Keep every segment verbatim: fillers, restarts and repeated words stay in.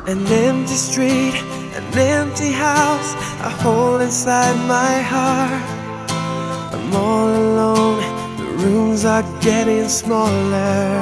An empty street, an empty house, a hole inside my heart. I'm all alone, the rooms are getting smaller.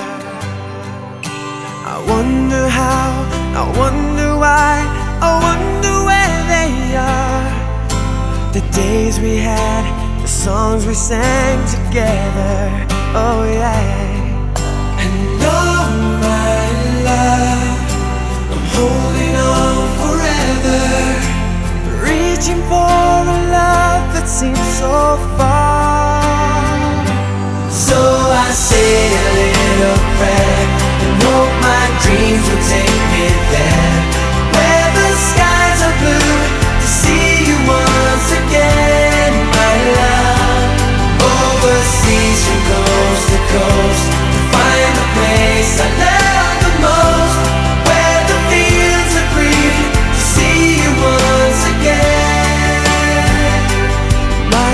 I wonder how, I wonder why, I wonder where they are. The days we had, the songs we sang together, oh yeah. And oh my love, I'm holding on forever, reaching for a love that seems so far. So I say a little prayer and hope my dreams will take me there, where the skies are blue, to see you once again, my love. Overseas from coast to coast, to find the place I love the most, where the fields are green, to see you once again, my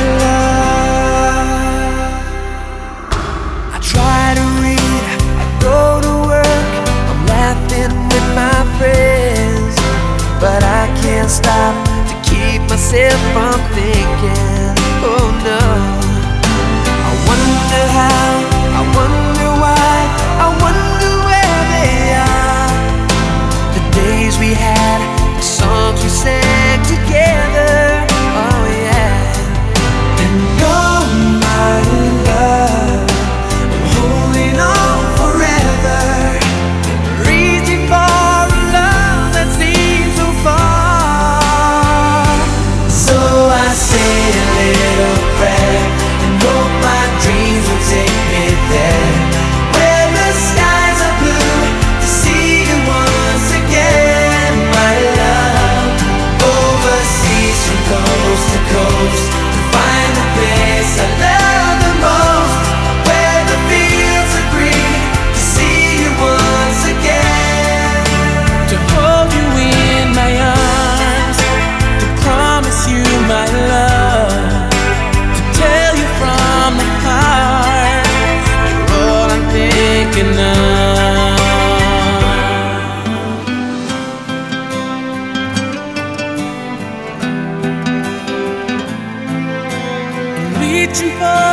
love. I try to read, I go to work, I'm laughing with my friends, but I can't stop to keep myself from thinking, oh no. I wonder how, I wonder why, I wonder where they are. The days we had, the songs we sang together, oh yeah. And oh my love, I'm holding on forever, reaching for a love that seems so far. So I say a little prayer and hope my dreams will take me there, where the skies are blue, to see you once again, my love. Overseas from coast to coast, to find the place I love the most, where the fields are green, to see you once again, to hold you in my arms, to promise you my love, to tell you from the heart, you're all I'm thinking of. I'm reaching for